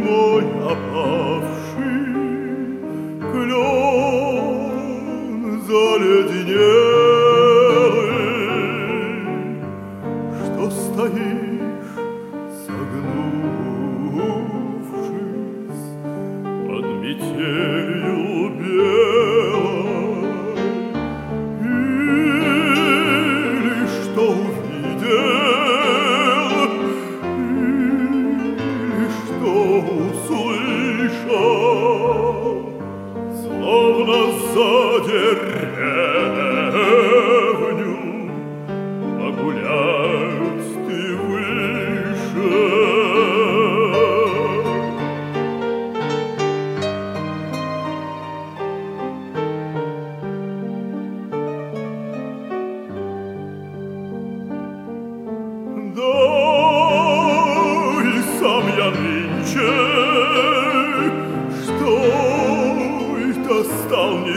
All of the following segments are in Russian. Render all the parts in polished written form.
мой опавший клен заледенелый, что стоишь, согнувшись под метелью белой, или что увидел, или что услышал, словно за деревню погуляют ты вышел. Да, и сам я нынче, что это стал не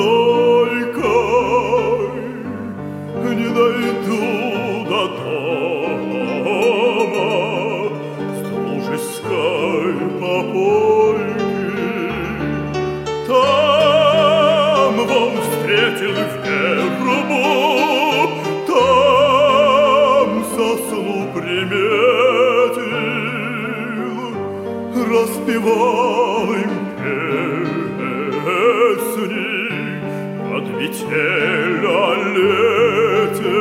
стойкой, не дойду до дома с дружеской попойки. Там вон встретил вербу, там сосну приметил, распевал им песни под метель о лете.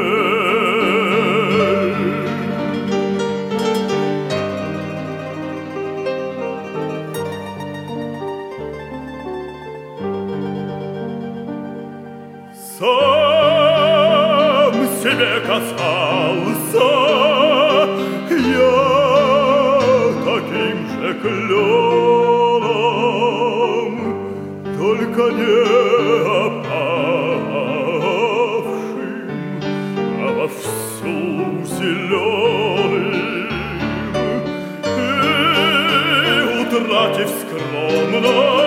Сам себе казался я таким же кленом, только не опавшим, а вовсю зеленым, и, утратив скромность,